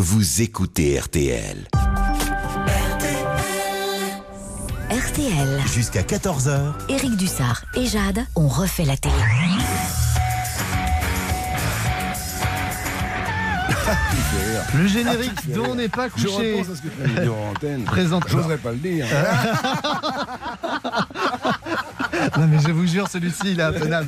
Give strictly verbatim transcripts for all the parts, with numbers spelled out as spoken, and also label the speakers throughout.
Speaker 1: vous écoutez R T L.
Speaker 2: R T L.
Speaker 1: Jusqu'à quatorze heures.
Speaker 2: Éric Dussard et Jade ont refait la télé.
Speaker 3: Le générique dont on n'est pas couché.
Speaker 4: Je repense à ce que tu m'as dit en antenne.
Speaker 3: Présente.
Speaker 4: J'oserais pas le dire.
Speaker 3: Non mais je vous jure, celui-ci il est intenable.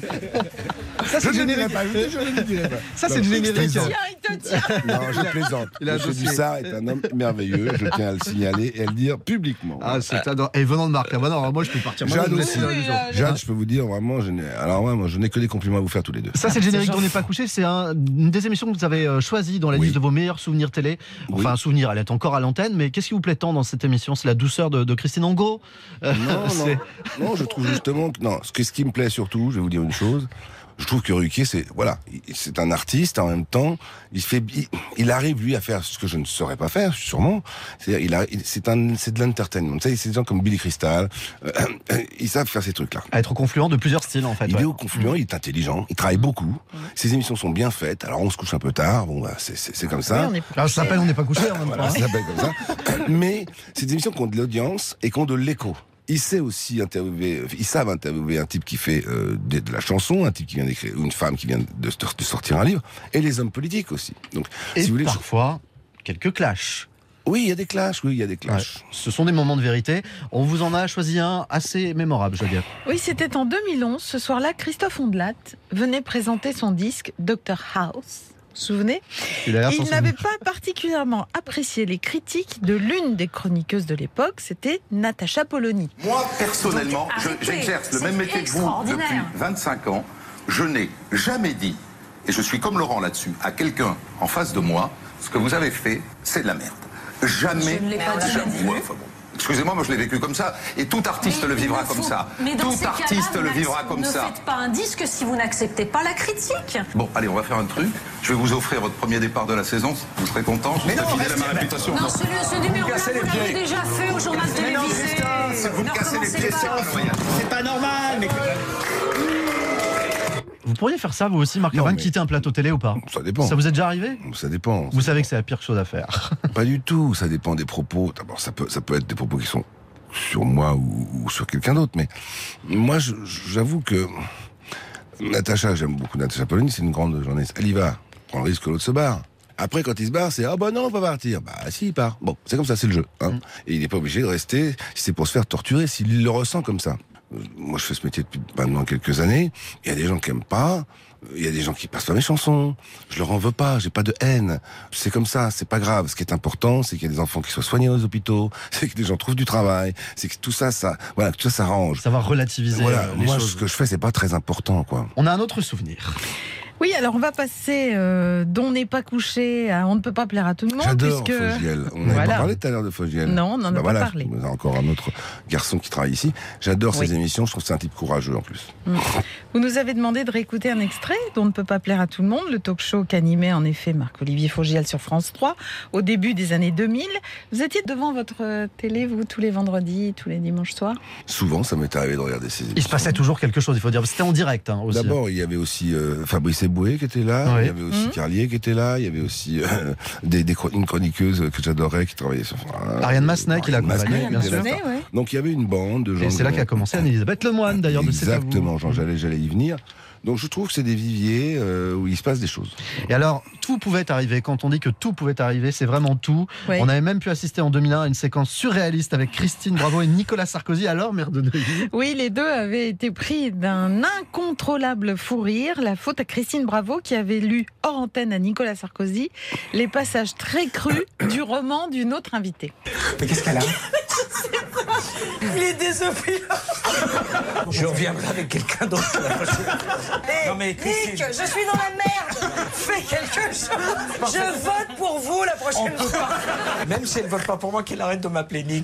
Speaker 3: Ça c'est
Speaker 4: Je
Speaker 3: le
Speaker 4: ne dirai
Speaker 3: générique.
Speaker 4: pas, je ne le dirai pas.
Speaker 3: Ça c'est le générique.
Speaker 4: Non, je plaisante.
Speaker 3: Il a un
Speaker 4: Monsieur
Speaker 3: dossier.
Speaker 4: Dussard est un homme merveilleux, je tiens à le signaler et à le dire publiquement.
Speaker 3: Ah, c'est adorable. Et venant de Marc Lavoine, alors moi je peux partir.
Speaker 4: Jade
Speaker 3: Moi, je
Speaker 4: aussi.
Speaker 3: vous laisse, euh,
Speaker 4: Jade, je peux vous dire vraiment, je n'ai, alors ouais, moi je n'ai que des compliments à vous faire tous les deux.
Speaker 3: Ça c'est le générique dont on n'est pas couché. C'est un, une des émissions que vous avez euh, choisi dans la
Speaker 4: Oui.
Speaker 3: liste de vos meilleurs souvenirs télé. Enfin
Speaker 4: Oui.
Speaker 3: un souvenir, elle est encore à l'antenne. Mais qu'est-ce qui vous plaît tant dans cette émission? C'est la douceur de, de Christine Angot. Euh,
Speaker 4: Non,
Speaker 3: c'est-
Speaker 4: non, non, je trouve justement que non. Ce, que, ce qui me plaît surtout, je vais vous dire une chose. Je trouve que Ruquier, c'est voilà, il- c'est un artiste en même temps. Il fait, il, il arrive lui à faire ce que je ne saurais pas faire, sûrement. C'est-à-dire, il a, il- c'est un, c'est de l'entertainment. Vous savez, c'est des gens comme Billy Crystal. Euh, euh, ils savent faire ces trucs-là.
Speaker 3: À être confluent de plusieurs styles en fait.
Speaker 4: Il
Speaker 3: ouais.
Speaker 4: est au confluent, il est intelligent, il travaille beaucoup. Ses émissions sont bien faites. Alors on se couche un peu tard, bon, bah, c'est, c'est, c'est comme ça.
Speaker 3: Alors, ça s'appelle On n'est pas couché en même
Speaker 4: Voilà,
Speaker 3: temps.
Speaker 4: ça s'appelle comme ça. Mais c'est des émissions qui ont de l'audience et qui ont de l'écho. Il sait aussi interviewer, ils savent interviewer un type qui fait euh, de, de la chanson, un type qui vient d'écrire, ou une femme qui vient de, de sortir un livre, et les hommes politiques aussi. Donc,
Speaker 3: Et
Speaker 4: si vous voulez, je-
Speaker 3: parfois quelques clashs.
Speaker 4: oui, il y a des clashs, oui, il y a des clashs.
Speaker 3: Ouais. Ce sont des moments de vérité. On vous en a choisi un assez mémorable, je veux dire.
Speaker 5: Oui, c'était en deux mille onze. Ce soir-là, Christophe Ondelat venait présenter son disque docteur House. Vous vous souvenez?
Speaker 3: Il a l'air
Speaker 5: Il
Speaker 3: sans
Speaker 5: n'avait
Speaker 3: souvenir.
Speaker 5: pas particulièrement apprécié les critiques de l'une des chroniqueuses de l'époque, c'était Natacha Polony.
Speaker 6: Moi, personnellement,
Speaker 7: Donc,
Speaker 6: je-
Speaker 7: arrêtez,
Speaker 6: j'exerce le
Speaker 7: c'est
Speaker 6: même métier que vous depuis
Speaker 7: extraordinaire.
Speaker 6: vingt-cinq ans. Je n'ai jamais dit, et je suis comme Laurent là-dessus, à quelqu'un en face de moi, ce que vous avez fait, c'est de la merde. Jamais.
Speaker 7: Je ne l'ai pas dit,
Speaker 6: jamais.
Speaker 7: j'ai dit.
Speaker 6: Ouais, enfin bon. Excusez-moi, moi je l'ai vécu comme ça, et tout artiste
Speaker 7: Mais
Speaker 6: le
Speaker 7: il
Speaker 6: vivra
Speaker 7: ne
Speaker 6: comme
Speaker 7: faut-
Speaker 6: ça.
Speaker 7: Mais dans
Speaker 6: Tout
Speaker 7: ces cas-là,
Speaker 6: artiste
Speaker 7: vous
Speaker 6: le vivra
Speaker 7: n'acceptez-
Speaker 6: comme
Speaker 7: ne
Speaker 6: ça.
Speaker 7: faites pas un disque si vous n'acceptez pas la critique.
Speaker 6: Bon, allez, on va faire un truc. Je vais vous offrir votre premier départ de la saison. Vous serez content. Je serai fidèle à ma réputation.
Speaker 7: Non, ce, ce numéro-là,
Speaker 6: cassez les
Speaker 7: vous l'avez
Speaker 6: pieds.
Speaker 7: déjà fait au journal télévisé.
Speaker 6: Si vous me
Speaker 7: Ne
Speaker 6: cassez les
Speaker 7: recommencez
Speaker 6: pieds, c'est
Speaker 7: pas.
Speaker 6: pas loyal.
Speaker 8: C'est pas normal, mais
Speaker 3: Vous pourriez faire ça, vous aussi, Marc
Speaker 4: Non,
Speaker 3: Lavoine,
Speaker 4: mais-
Speaker 3: quitter un plateau télé ou pas?
Speaker 4: Ça dépend.
Speaker 3: Ça vous est déjà arrivé?
Speaker 4: Ça dépend.
Speaker 3: Vous savez que c'est la pire chose à faire.
Speaker 4: Pas du tout, ça dépend des propos. D'abord, ça peut, ça peut être des propos qui sont sur moi ou, ou sur quelqu'un d'autre, mais moi, je- j'avoue que Natacha, j'aime beaucoup Natacha Polony, c'est une grande journaliste. Elle y va, prend le risque que l'autre se barre. Après, quand il se barre, c'est ah bah non, on va partir. Bah si, il part. Bon, c'est comme ça, c'est le jeu. Hein.
Speaker 3: Mm.
Speaker 4: Et il n'est pas obligé de rester si c'est pour se faire torturer, s'il le ressent comme ça. Euh, Moi, je fais ce métier depuis maintenant quelques années. Il y a des gens qui aiment pas. Il y a des gens qui passent pas mes chansons. Je leur en veux pas. J'ai pas de haine. C'est comme ça. C'est pas grave. Ce qui est important, c'est qu'il y a des enfants qui soient soignés aux hôpitaux. C'est que des gens trouvent du travail. C'est que tout ça, ça, voilà, que tout ça s'arrange.
Speaker 3: Ça va relativiser
Speaker 4: Voilà.
Speaker 3: euh, les
Speaker 4: Moi,
Speaker 3: choses.
Speaker 4: ce que je fais, c'est pas très important, quoi.
Speaker 3: On a un autre souvenir.
Speaker 5: Oui, alors on va passer euh, d'On n'est pas couché à On ne peut pas plaire à tout le monde.
Speaker 4: J'adore
Speaker 5: puisque...
Speaker 4: Fogiel. On n'avait
Speaker 5: Voilà.
Speaker 4: pas parlé tout à l'heure de Fogiel.
Speaker 5: Non, on n'en a
Speaker 4: Bah
Speaker 5: pas
Speaker 4: voilà,
Speaker 5: parlé.
Speaker 4: Il y a encore un autre garçon qui travaille ici. J'adore
Speaker 5: Oui.
Speaker 4: ses émissions. Je trouve que c'est un type courageux en plus.
Speaker 5: Vous nous avez demandé de réécouter un extrait d'On ne peut pas plaire à tout le monde, le talk show qu'animait en effet Marc-Olivier Fogiel sur France trois au début des années deux mille. Vous étiez devant votre euh, télé, vous, tous les vendredis, tous les dimanches soirs?
Speaker 4: Souvent, ça m'est arrivé de regarder ces émissions.
Speaker 3: Il se passait toujours quelque chose, il faut dire. C'était en direct hein, aussi.
Speaker 4: D'abord, il y avait aussi euh, Fabrice Eboué qui était là,
Speaker 3: Oui.
Speaker 4: il y avait aussi
Speaker 5: Mmh.
Speaker 4: Carlier qui était là, il y avait aussi euh, des, des chro- une chroniqueuse que j'adorais qui travaillait sur... euh,
Speaker 3: Ariane Massenet qui l'a
Speaker 4: Ariane
Speaker 3: accompagnée,
Speaker 4: Massenet,
Speaker 3: bien
Speaker 4: qui était
Speaker 3: sûr.
Speaker 4: là.
Speaker 5: Massenet, ouais.
Speaker 4: Donc il y avait une bande de gens...
Speaker 3: Et c'est là qu'a commencé Anne-Elisabeth Lemoine, d'ailleurs, de C'est à vous.
Speaker 4: Exactement, Jean, j'allais, j'allais y venir. Donc je trouve que c'est des viviers euh, où il se passe des choses.
Speaker 3: Et alors, tout pouvait arriver. Quand on dit que tout pouvait arriver, c'est vraiment tout.
Speaker 5: Oui.
Speaker 3: On avait même pu assister en deux mille un à une séquence surréaliste avec Christine Bravo et Nicolas Sarkozy. Alors, mère de Neuilly.
Speaker 5: Oui, les deux avaient été pris d'un incontrôlable fou rire. La faute à Christine Bravo qui avait lu hors antenne à Nicolas Sarkozy les passages très crus du roman d'une autre invitée.
Speaker 8: Mais qu'est-ce qu'elle a?
Speaker 9: Il est désolé.
Speaker 8: Je reviendrai avec quelqu'un d'autre la prochaine fois.
Speaker 9: Hey,
Speaker 8: Non mais
Speaker 9: Nick,
Speaker 8: Christine,
Speaker 9: je suis dans la merde. Fais quelque chose. Je vote pour vous la
Speaker 8: on
Speaker 9: prochaine
Speaker 8: peut
Speaker 9: fois.
Speaker 8: pas. Même si elle vote pas pour moi, qu'elle arrête de m'appeler Nick.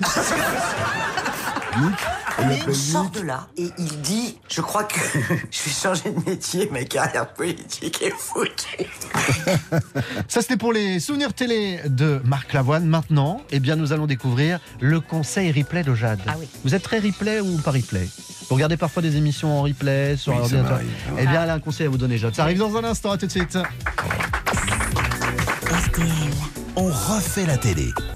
Speaker 9: Il sort de là et il dit, je crois que je vais changer de métier, ma carrière politique est foutue.
Speaker 3: Ça, c'était pour les souvenirs télé de Marc Lavoine. Maintenant, eh bien, nous allons découvrir le conseil replay de Jade.
Speaker 5: Ah oui.
Speaker 3: Vous êtes très replay ou pas replay? Vous regardez parfois des émissions en replay sur
Speaker 4: Oui, ça
Speaker 3: ordinateur?
Speaker 4: m'arrive.
Speaker 3: Eh bien, elle a un conseil à vous donner, Jade. Ça arrive dans un instant. À tout de suite.
Speaker 2: R T L.
Speaker 1: on refait la télé.